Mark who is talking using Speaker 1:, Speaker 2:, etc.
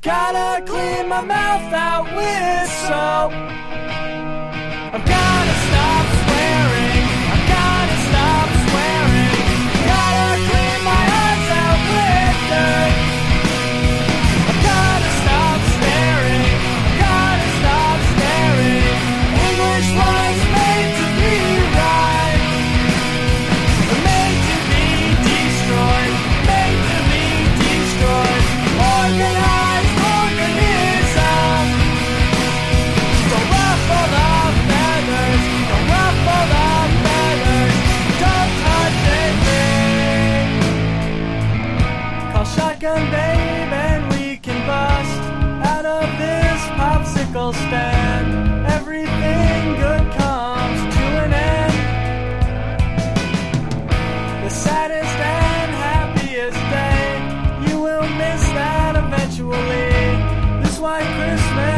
Speaker 1: Gotta clean my mouth out with soap. I've gotta stop swearing. I've gotta stop swearing. Gotta clean my eyes out with dirt. I've gotta stop staring. I've gotta stop staring. English was made to be right. Made to be destroyed. Made to be destroyed. Organized organism. Don't ruffle the feathers. Don't ruffle the feathers. Don't touch anything. Call shotgun babe and we can bust out of this popsicle stand. Everything good comes to an end. The saddest and happiest day, you will miss that eventually. This white Christmas